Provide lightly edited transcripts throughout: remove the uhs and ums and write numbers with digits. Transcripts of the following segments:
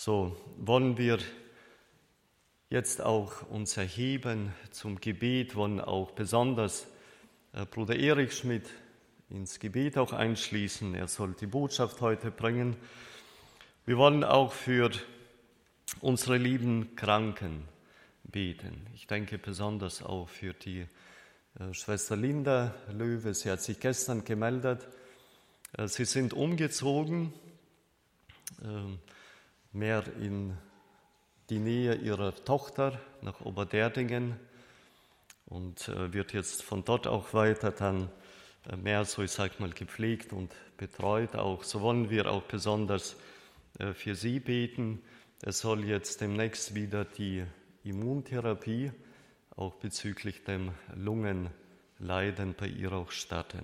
So wollen wir jetzt auch uns erheben zum Gebet, wollen auch besonders Bruder Erich Schmidt ins Gebet auch einschließen. Er soll die Botschaft heute bringen. Wir wollen auch für unsere lieben Kranken beten. Ich denke besonders auch für die Schwester Linda Löwe. Sie hat sich gestern gemeldet. Sie sind umgezogen, mehr in die Nähe ihrer Tochter nach Oberderdingen und wird jetzt von dort auch weiter dann mehr so, ich sag mal, gepflegt und betreut auch. So wollen wir auch besonders für sie beten. Es soll jetzt demnächst wieder die Immuntherapie auch bezüglich dem Lungenleiden bei ihr auch starten.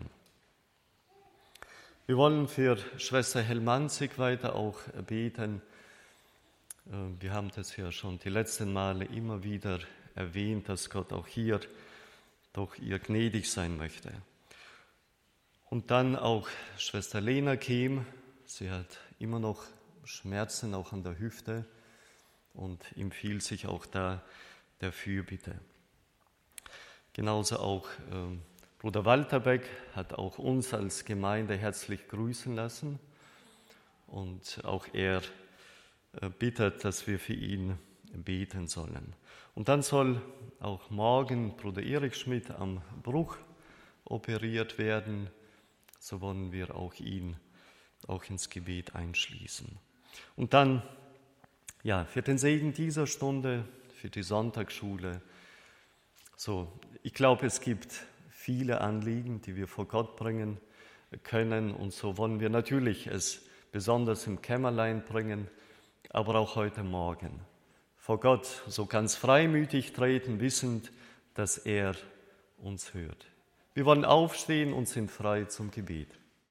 Wir wollen für Schwester Helmanzig weiter auch beten. Wir haben das ja schon die letzten Male immer wieder erwähnt, dass Gott auch hier doch ihr gnädig sein möchte. Und dann auch Schwester Lena Kehm. Sie hat immer noch Schmerzen auch an der Hüfte und empfiehlt sich auch da der Fürbitte. Genauso auch Bruder Walter Beck hat auch uns als Gemeinde herzlich grüßen lassen und auch er bittet, dass wir für ihn beten sollen. Und dann soll auch morgen Bruder Erich Schmidt am Bruch operiert werden. So wollen wir auch ihn auch ins Gebet einschließen. Und dann, ja, für den Segen dieser Stunde, für die Sonntagsschule. So, ich glaube, es gibt viele Anliegen, die wir vor Gott bringen können. Und so wollen wir natürlich es besonders im Kämmerlein bringen, aber auch heute Morgen vor Gott so ganz freimütig treten, wissend, dass er uns hört. Wir wollen aufstehen und sind frei zum Gebet.